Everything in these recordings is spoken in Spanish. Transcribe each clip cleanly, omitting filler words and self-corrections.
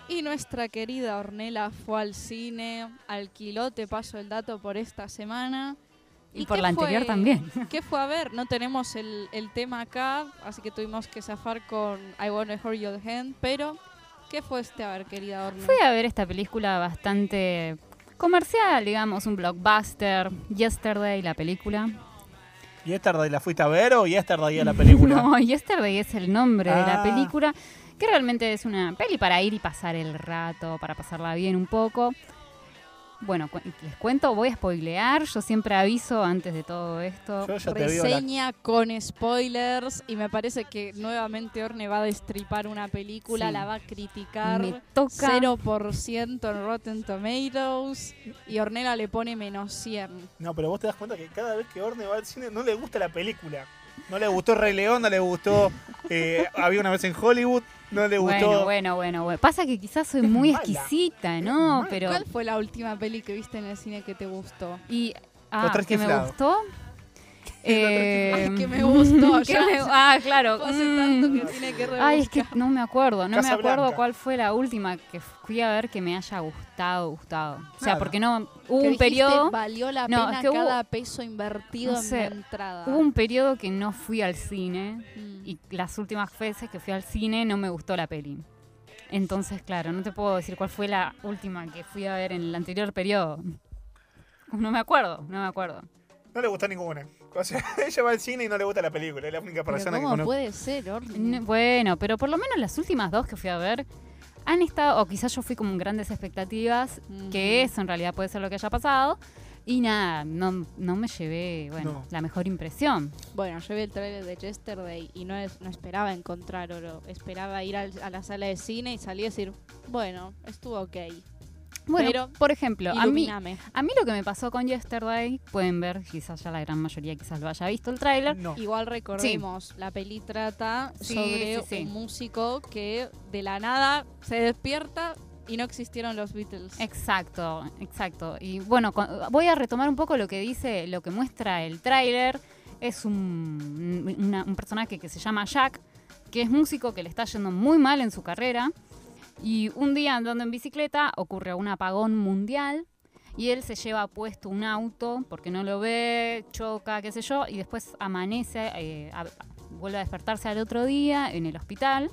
Y nuestra querida Ornella fue al cine, alquiló, te paso el dato por esta semana. Y por la anterior también. ¿Qué fue a ver? No tenemos el tema acá, así que tuvimos que zafar con I Wanna Hold Your Hand, pero ¿qué fue a ver, querida Ornella? Fui a ver esta película bastante comercial, digamos, un blockbuster, Yesterday, la película. ¿Yesterday la fuiste a ver o Yesterday a la película? No, Yesterday es el nombre de la película, que realmente es una peli para ir y pasar el rato, para pasarla bien un poco. Bueno, les cuento, voy a spoilear, yo siempre aviso antes de todo esto. Yo ya te Reseña con spoilers y me parece que nuevamente Orne va a destripar una película, Sí. la va a criticar. Me toca. 0% en Rotten Tomatoes y Ornella le pone -100. No, pero vos te das cuenta que cada vez que Orne va al cine no le gusta la película. No le gustó Rey León, no le gustó Había una vez en Hollywood, no le gustó... Bueno. Pasa que quizás soy muy mala. exquisita, ¿no? Pero ¿Cuál fue la última peli que viste en el cine que te gustó? y Los Tres que me Chiflados. gustó. Ay, que me gustó. Claro. Hace tanto que tiene que rebuscar. Ay, es que no me acuerdo Casablanca. cuál fue la última que fui a ver que me haya gustado. O sea, Nada. porque no hubo Que un dijiste, periodo, valió la No, pena es que hubo- cada peso invertido no en sé, la entrada. hubo un periodo que no fui al cine Mm. y las últimas veces que fui al cine no me gustó la peli. Entonces, claro, no te puedo decir cuál fue la última que fui a ver en el anterior periodo. No me acuerdo. No le gustó ninguna. O sea, ella va al cine y no le gusta la película. Es la única Pero persona que ¿cómo conozco. puede ser, Orne? Bueno, pero por lo menos las últimas dos que fui a ver han estado, o quizás yo fui con grandes expectativas, que eso en realidad puede ser lo que haya pasado, y nada, no me llevé, No. la mejor impresión. Bueno, yo vi el trailer de Yesterday y no esperaba encontrar oro. Esperaba ir a la sala de cine y salir y decir, bueno, estuvo ok. Bueno, Pero, por ejemplo, a mí Ilumíname. lo que me pasó con Yesterday, pueden ver, quizás ya la gran mayoría quizás lo haya visto el tráiler. No. Igual recordemos, la peli trata Sí, sobre sí. un músico que de la nada se despierta y no existieron los Beatles. Exacto. Y bueno, voy a retomar un poco lo que muestra el tráiler. Es un personaje que se llama Jack, que es músico, que le está yendo muy mal en su carrera. Y un día andando en bicicleta ocurre un apagón mundial y él se lleva puesto un auto porque no lo ve, choca, qué sé yo, y después amanece, vuelve a despertarse al otro día en el hospital.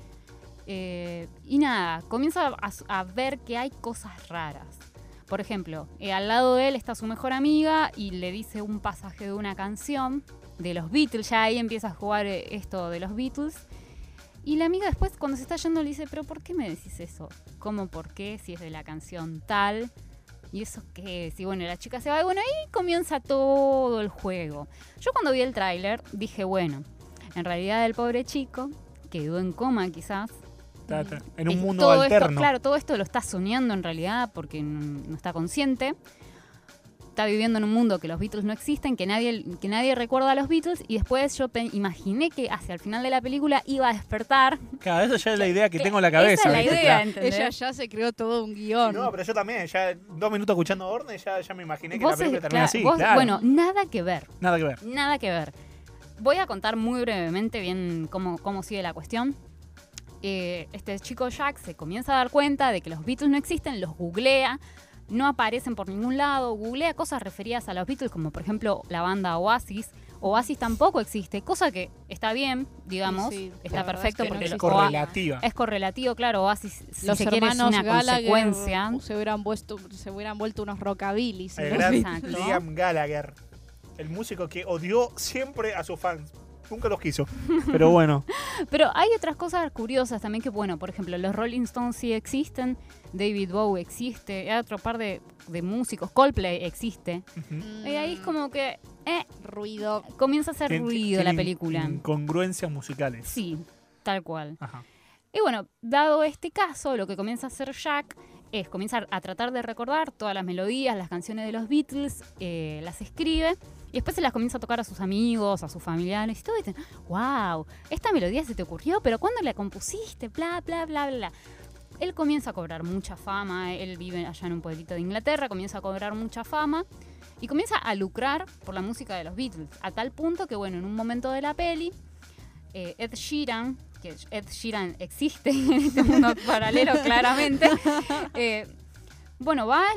Y nada, comienza a ver que hay cosas raras. Por ejemplo, al lado de él está su mejor amiga y le dice un pasaje de una canción de los Beatles. Ya ahí empieza a jugar esto de los Beatles. Y la amiga después, cuando se está yendo, le dice, ¿pero por qué me decís eso? ¿Cómo por qué? Si es de la canción tal. ¿Y eso qué es? Y bueno, la chica se va y bueno, ahí comienza todo el juego. Yo cuando vi el tráiler dije, bueno, en realidad el pobre chico quedó en coma quizás. En un Es- mundo todo alterno. Esto, claro, todo esto lo está soñando en realidad porque no está consciente. Está viviendo en un mundo que los Beatles no existen, que nadie recuerda a los Beatles, y después yo imaginé que hacia el final de la película iba a despertar. Claro, esa ya es la idea que tengo en la cabeza. Esa es la ¿viste? idea, Claro. ¿entendés? Ella ya se creó todo un guión. No, pero yo también, ya 2 minutos escuchando a Orne, ya me imaginé que Vos la película es- termina así. vos- Claro. Bueno, nada que ver. Nada que ver. Nada que ver. Voy a contar muy brevemente bien cómo sigue la cuestión. Este chico Jack se comienza a dar cuenta de que los Beatles no existen, los googlea, no aparecen por ningún lado, googlea cosas referidas a los Beatles, como por ejemplo la banda Oasis. Oasis tampoco existe, cosa que está bien, digamos, Sí, la está verdad perfecto es que no porque existe. Correlativa. es correlativo, claro, Oasis, si Los se quiere, es hermanos una Gallagher consecuencia. se hubieran vuelto unos rockabilly. El ¿no? gran Exacto. Liam Gallagher. El músico que odió siempre a sus fans. Nunca los quiso. Pero bueno. Pero hay otras cosas curiosas también que, bueno, por ejemplo, los Rolling Stones sí existen, David Bowie existe, hay otro par de músicos, Coldplay existe. Y ahí es como que ruido. comienza a hacer ruido la Tiene película. incongruencias musicales. Sí, tal cual. Ajá. Y bueno, dado este caso, lo que comienza a hacer Jack es comenzar a tratar de recordar todas las melodías, las canciones de los Beatles, las escribe y después se las comienza a tocar a sus amigos, a sus familiares y todo. Y dicen, wow, esta melodía se te ocurrió, pero ¿cuándo la compusiste? Bla, bla, bla, bla. Él comienza a cobrar mucha fama, él vive allá en un pueblito de Inglaterra, comienza a cobrar mucha fama y comienza a lucrar por la música de los Beatles, a tal punto que, bueno, en un momento de la peli, Ed Sheeran, que Ed Sheeran existe en este mundo paralelo claramente, bueno, va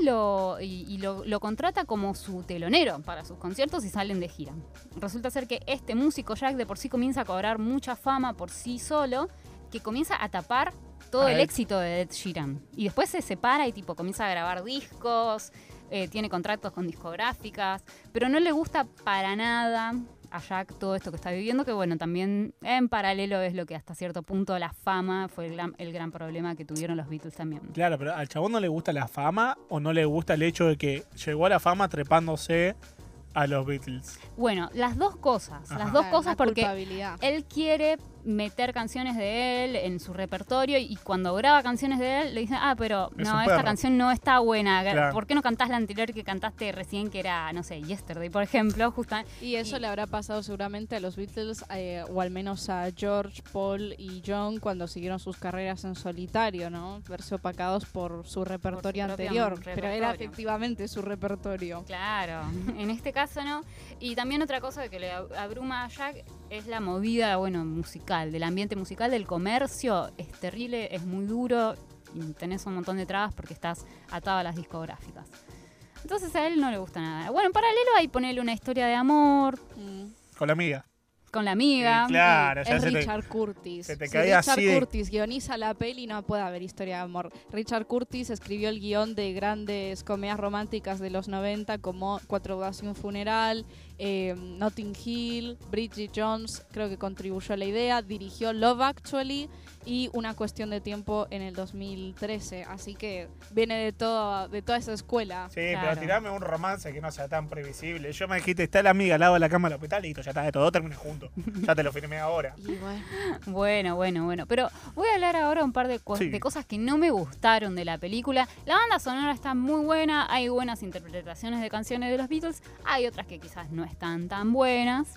y lo contrata como su telonero para sus conciertos y salen de gira. Resulta ser que este músico Jack de por sí comienza a cobrar mucha fama por sí solo, que comienza a tapar todo el éxito de Ed Sheeran. Y después se separa y tipo comienza a grabar discos, tiene contratos con discográficas, pero no le gusta para nada a Jack todo esto que está viviendo, que bueno, también en paralelo es lo que hasta cierto punto la fama fue el gran problema que tuvieron los Beatles también. Claro, pero al chabón no le gusta la fama o no le gusta el hecho de que llegó a la fama trepándose a los Beatles. Bueno, las dos cosas. Ajá. Las dos cosas Una porque culpabilidad. él quiere meter canciones de él en su repertorio y cuando graba canciones de él le dicen, pero Es no, un esta perro. canción no está buena. Claro. ¿Por qué no cantás la anterior que cantaste recién, que era, no sé, Yesterday, por ejemplo? Y eso le habrá pasado seguramente a los Beatles, o al menos a George, Paul y John cuando siguieron sus carreras en solitario, ¿no? Verse opacados por su repertorio propio anterior. Pero era repertorio. efectivamente su repertorio. Claro, en este caso no. Y también otra cosa que le abruma a Jack es la movida, bueno, musical, del ambiente musical, del comercio. Es terrible, es muy duro y tenés un montón de trabas porque estás atado a las discográficas. Entonces a él no le gusta nada. Bueno, en paralelo hay ponerle una historia de amor Con la amiga. con la amiga. Sí, claro, ya Es se te, Richard Curtis. se te Si caía Richard así de- Curtis guioniza la peli, no puede haber historia de amor. Richard Curtis escribió el guión de grandes comedias románticas de los 90 como Cuatro bodas y un funeral, Notting Hill, Bridget Jones, creo que contribuyó a la idea, dirigió Love Actually y Una cuestión de tiempo en el 2013. Así que viene de toda esa escuela. Sí, Claro. pero tirame un romance que no sea tan previsible. Yo me dijiste, está la amiga al lado de la cama del hospital y listo, ya está, de todo termina juntos. Ya te lo firmé ahora. Y bueno, Bueno. Pero voy a hablar ahora un par de, Sí. de cosas que no me gustaron de la película. La banda sonora está muy buena, hay buenas interpretaciones de canciones de los Beatles, hay otras que quizás no están tan buenas.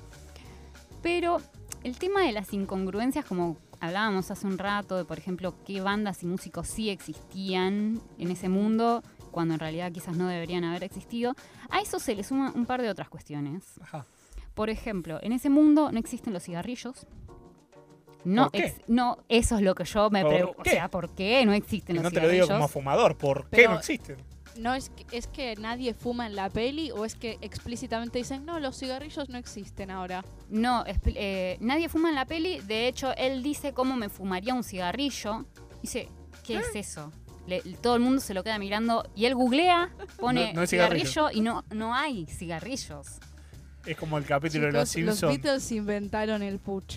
Pero el tema de las incongruencias, como hablábamos hace un rato, de por ejemplo, qué bandas y músicos sí existían en ese mundo, cuando en realidad quizás no deberían haber existido, a eso se le suman un par de otras cuestiones. Ajá. Por ejemplo, en ese mundo no existen los cigarrillos. No, ¿Por qué? no, eso es lo que yo me ¿Por pregunto. O qué? sea, ¿por qué no existen Y los no te lo digo cigarrillos? como fumador, ¿por qué Pero- no existen? ¿no es que nadie fuma en la peli o es que explícitamente dicen, no, los cigarrillos no existen ahora? No, nadie fuma en la peli. De hecho, él dice cómo me fumaría un cigarrillo. Dice, ¿qué es eso? Todo el mundo se lo queda mirando y él googlea, pone No hay cigarrillo y no hay cigarrillos. Es como el capítulo de los Chicos, los Simpsons. Beatles inventaron el pucho.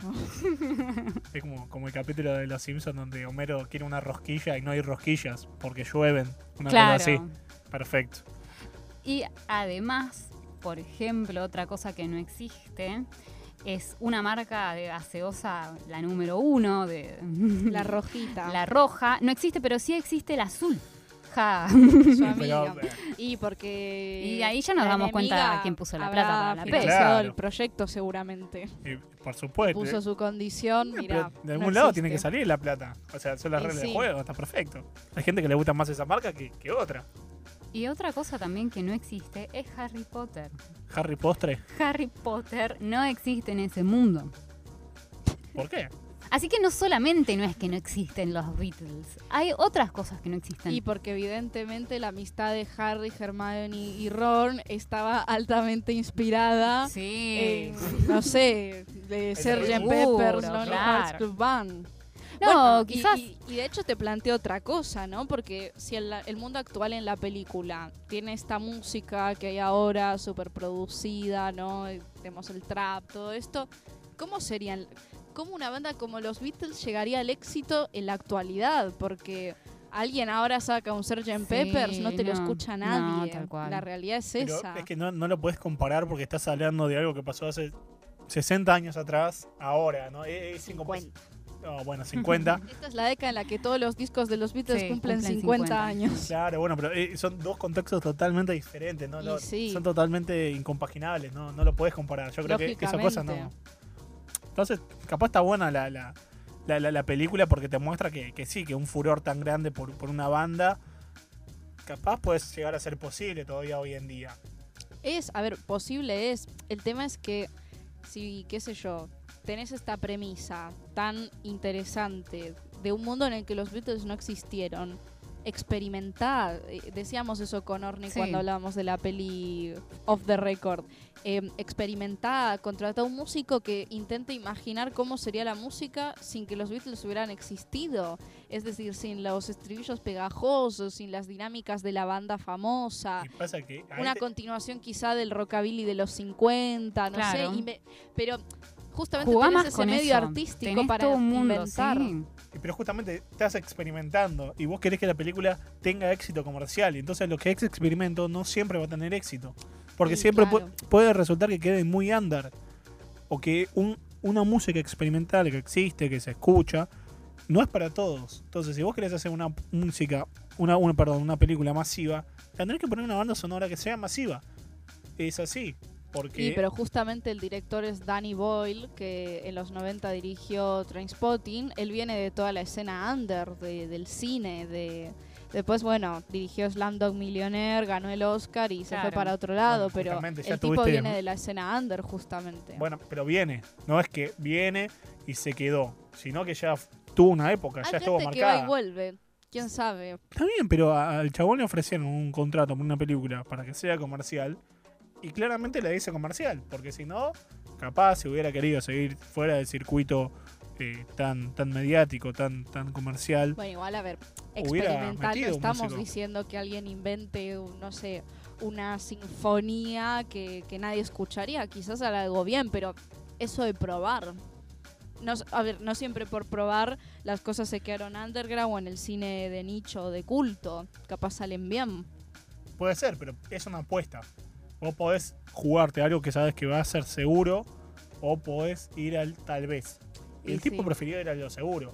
Es como el capítulo de los Simpsons donde Homero quiere una rosquilla y no hay rosquillas porque llueven. Una cosa Claro. así. Perfecto. Y además, por ejemplo, otra cosa que no existe es una marca de gaseosa, la número 1 de La rojita. la roja. No existe, pero sí existe el azul. Ja. Su Pero, amiga. Y porque... Y ahí ya nos la damos cuenta enemiga quién puso la habrá plata para la peli. financiado Claro. el proyecto seguramente. por supuesto. Puso su condición, Pero mira. de algún lado tiene que salir la plata. O sea, son las Y reglas sí. del juego, está perfecto. Hay gente que le gusta más esa marca que otra. Y otra cosa también que no existe es Harry Potter. Harry Postre. Harry Potter no existe en ese mundo. ¿Por qué? Así que no solamente no es que no existen los Beatles, hay otras cosas que no existen. Y porque evidentemente la amistad de Harry, Hermione y Ron estaba altamente inspirada sí. en, no sé, de Sgt. seguro, Pepper's Lonely claro. Hearts Club Band. No, Bueno, quizás. Y de hecho te planteo otra cosa, ¿no? Porque si el mundo actual en la película tiene esta música que hay ahora, súper producida, ¿no? Tenemos el trap, todo esto. ¿Cómo una banda como los Beatles llegaría al éxito en la actualidad? Porque alguien ahora saca un Sgt. Sí, Peppers, no te lo no, escucha no, nadie. tal cual. La realidad es Pero esa. es que no lo puedes comparar porque estás hablando de algo que pasó hace 60 años atrás, ahora, ¿no? Es 50. No, bueno, 50. Esta es la década en la que todos los discos de los Beatles Sí, cumplen cumplen 50 50. años. Claro, bueno, pero son dos contextos totalmente diferentes, ¿no? Y sí. Son totalmente incompaginables, ¿no? No lo puedes comparar. Yo creo que esa cosa no. Lógicamente. Entonces, capaz está buena la película porque te muestra que sí, que un furor tan grande por una banda, capaz puede llegar a ser posible todavía hoy en día. A ver, posible es. El tema es que si, qué sé yo, tenés esta premisa tan interesante de un mundo en el que los Beatles no existieron, experimentá, decíamos eso con Orne Sí. cuando hablábamos de la peli Off the Record, experimentá, contratá a un músico que intente imaginar cómo sería la música sin que los Beatles hubieran existido, es decir, sin los estribillos pegajosos, sin las dinámicas de la banda famosa, Y pasa que ahí una continuación quizá del rockabilly de los 50, no Claro. sé, pero justamente Jugá tenés más ese con medio eso. artístico Tenés para todo un mundo, inventar. sí. pero justamente estás experimentando y vos querés que la película tenga éxito comercial y entonces lo que es experimento no siempre va a tener éxito. Porque Sí, siempre claro. puede resultar que quede muy under o que una música experimental que existe, que se escucha, no es para todos. Entonces, si vos querés hacer una música, una película masiva, tendrés que poner una banda sonora que sea masiva. Es así. Porque Sí, pero justamente el director es Danny Boyle, que en los 90 dirigió Trainspotting. Él viene de toda la escena under, del cine, después, bueno, dirigió Slumdog Millionaire, ganó el Oscar y se Claro. fue para otro lado, Bueno, pero justamente ya el tipo tuviste- viene de la escena under, justamente. bueno, pero viene. No es que viene y se quedó, sino que ya tuvo una época, Hay ya estuvo gente que va y marcada. vuelve, quién sabe. Está bien, pero al chabón le ofrecieron un contrato por una película para que sea comercial y claramente la dice comercial, porque si no, capaz si hubiera querido seguir fuera del circuito tan mediático, tan comercial. Bueno, igual, a ver, Hubiera experimental, no metido un estamos músico. diciendo que alguien invente, no sé, una sinfonía que nadie escucharía. Quizás hará algo bien, pero eso de probar. A ver, no siempre por probar las cosas se quedaron underground o en el cine de nicho o de culto. Capaz salen bien. Puede ser, pero es una apuesta. Vos podés jugarte algo que sabes que va a ser seguro o podés ir al tal vez. Y el Y tipo sí. prefirió ir a lo seguro.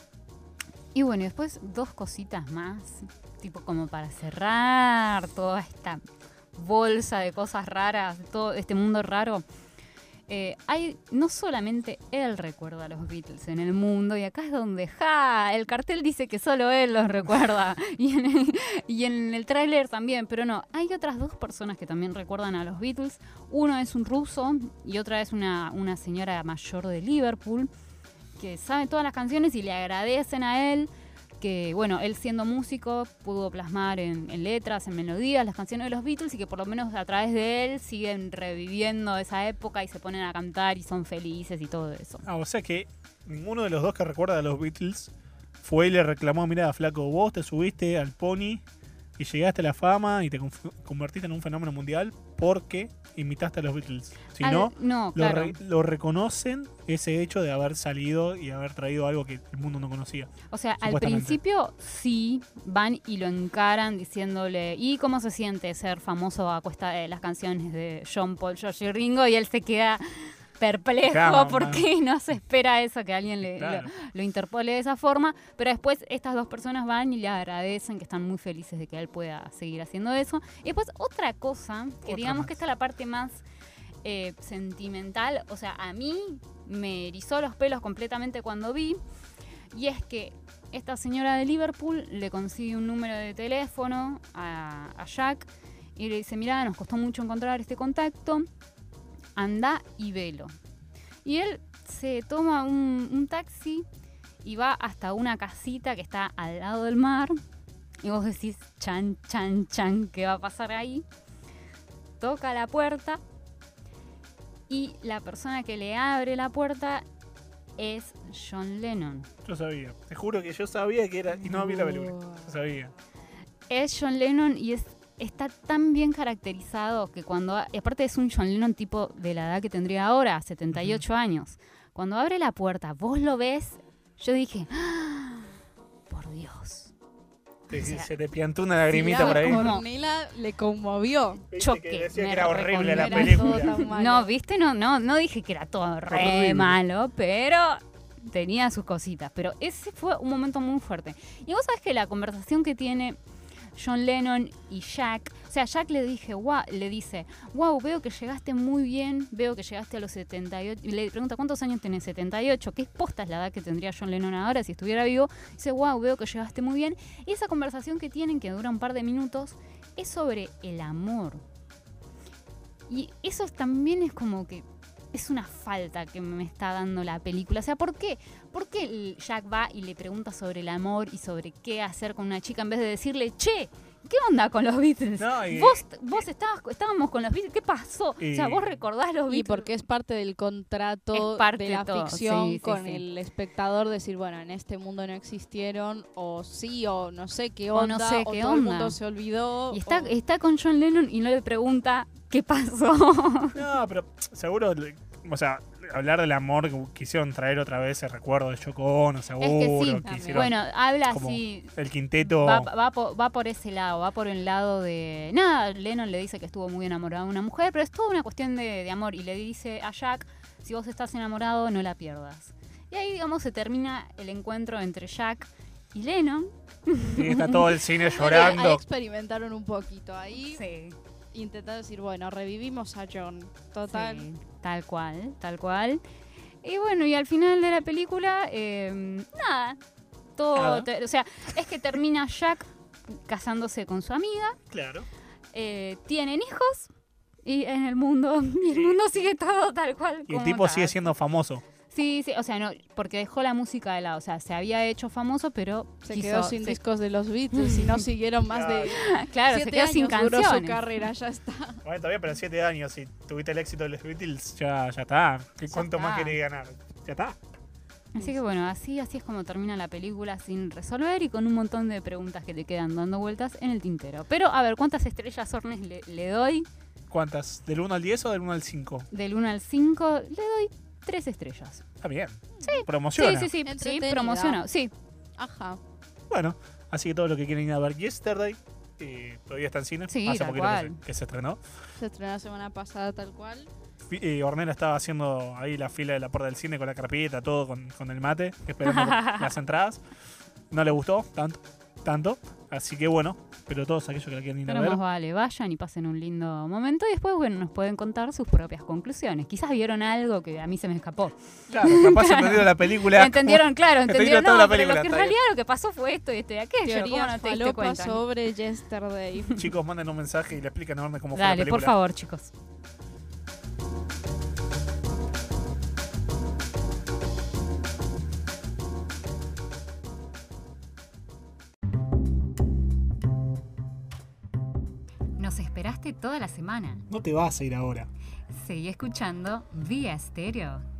Y bueno, y después dos cositas más, tipo como para cerrar toda esta bolsa de cosas raras, todo este mundo raro. Hay, no solamente él recuerda a los Beatles en el mundo, y acá es donde, el cartel dice que solo él los recuerda, y en el tráiler también, pero no, hay otras dos personas que también recuerdan a los Beatles. Uno es un ruso y otra es una señora mayor de Liverpool, que sabe todas las canciones y le agradecen a él que, bueno, él siendo músico pudo plasmar en letras, en melodías, las canciones de los Beatles, y que por lo menos a través de él siguen reviviendo esa época y se ponen a cantar y son felices y todo eso. O sea que ninguno de los dos que recuerda a los Beatles fue y le reclamó, mira, flaco, vos te subiste al pony y llegaste a la fama y te convertiste en un fenómeno mundial porque imitaste a los Beatles. Si no, no, claro. lo reconocen ese hecho de haber salido y haber traído algo que el mundo no conocía. O sea, al Supuestamente. principio sí van y lo encaran diciéndole, ¿y cómo se siente ser famoso a cuesta de las canciones de John Paul, George y Ringo? Y él se queda perplejo Claro, porque no se espera eso, que alguien Claro. lo interpole de esa forma. Pero después estas dos personas van y le agradecen, que están muy felices de que él pueda seguir haciendo eso. Y después otra cosa, que Otra digamos más. que esta es la parte más sentimental, o sea, a mí me erizó los pelos completamente cuando vi, y es que esta señora de Liverpool le consigue un número de teléfono a Jack y le dice, mira, nos costó mucho encontrar este contacto, anda y velo. Y él se toma un taxi y va hasta una casita que está al lado del mar, y vos decís, chan, chan, chan, ¿qué va a pasar ahí? Toca la puerta y la persona que le abre la puerta es John Lennon. Yo sabía. Te juro que yo sabía que era. Y no vi la película. Yo sabía. Es John Lennon y está tan bien caracterizado que cuando... Aparte es un John Lennon tipo de la edad que tendría ahora, 78 años. Cuando abre la puerta, vos lo ves, yo dije, ¡ah! Por Dios. Se te piantó una lagrimita sí, por ahí. como- Ornella le conmovió. Viste choque, que decía me que era horrible la Era película. todo tan malo. No, viste, no dije que era todo re Horrible. malo, pero tenía sus cositas. Pero ese fue un momento muy fuerte. Y vos sabés que la conversación que tiene John Lennon y Jack, o sea, Jack le dice, wow, veo que llegaste muy bien, veo que llegaste a los 78, y le pregunta, ¿cuántos años tenés? 78, ¿qué posta es la edad que tendría John Lennon ahora si estuviera vivo? Dice, wow, veo que llegaste muy bien. Y esa conversación que tienen, que dura un par de minutos, es sobre el amor. Y eso también es como que es una falta que me está dando la película. O sea, ¿por qué? ¿Por qué Jack va y le pregunta sobre el amor y sobre qué hacer con una chica en vez de decirle, che, ¿qué onda con los Beatles? No, Vos estábamos con los Beatles, ¿qué pasó? O sea, vos recordás los Beatles. Y porque es parte del contrato Es parte de la de todo, ficción sí, con sí. el espectador, decir, bueno, en este mundo no existieron, o sí, o no sé qué O onda, no sé o qué todo el onda. mundo se olvidó. Y o- está con John Lennon y no le pregunta qué pasó. No, pero seguro, o sea, hablar del amor que quisieron traer otra vez el recuerdo de Yoko Ono, seguro. Es que sí. Quisieron Bueno, habla como así. el quinteto. Va por ese lado, va por el lado de... Nada, Lennon le dice que estuvo muy enamorado de una mujer, pero es toda una cuestión de amor. Y le dice a Jack, si vos estás enamorado, no la pierdas. Y ahí, digamos, se termina el encuentro entre Jack y Lennon. Y está todo el cine Ahí llorando. experimentaron un poquito. Ahí Sí. intentaron decir, bueno, revivimos a John. Total. Sí, tal cual. Y bueno, y al final de la película, nada. Todo, Nada. o sea, es que termina Jack casándose con su amiga, Claro. tienen hijos y en el mundo, y el mundo sigue todo tal cual. Y el como tipo está. sigue siendo famoso. Sí, o sea, no, porque dejó la música de lado, o sea, se había hecho famoso, pero Se quiso- quedó sin discos de los Beatles y no siguieron más de Claro, se 7 quedó años sin duró su canciones. carrera, ya está. Bueno, todavía, pero en 7 años, si tuviste el éxito de los Beatles, ya está. ¿Cuánto está. más querés ganar? Ya está. Así que bueno, así es como termina la película sin resolver y con un montón de preguntas que te quedan dando vueltas en el tintero. Pero a ver, ¿cuántas estrellas Ornes le doy? ¿Cuántas? ¿Del 1 al 10 o del 1 al 5? Del 1 al 5 le doy 3 estrellas. Está bien. Sí. Promociona. Sí, Entretenida. promociono. Sí, Ajá. Bueno, así que todo lo que quieren ir a ver Yesterday, todavía está en cine. Sí, Hace tal poquito cual. que se estrenó. Se estrenó la semana pasada tal cual. Ornella estaba haciendo ahí la fila de la puerta del cine con la carpeta, todo con el mate, esperando las entradas. No le gustó tanto. Así que bueno, pero todos aquellos que la quieren ir a pero ver. más vale, vayan y pasen un lindo momento y después, bueno, nos pueden contar sus propias conclusiones. Quizás vieron algo que a mí se me escapó. Claro, capaz entendieron la película. Entendieron toda toda no, la pero película, lo que en está realidad lo que pasó fue esto y esto y aquello. ¿Cómo Teoría no te diste falopa cuenta? sobre Yesterday. Chicos, manden un mensaje y le explican a Orne cómo fue la Dale, película. por favor, chicos. Nos esperaste toda la semana. No te vas a ir ahora. Seguí escuchando Vía Estéreo.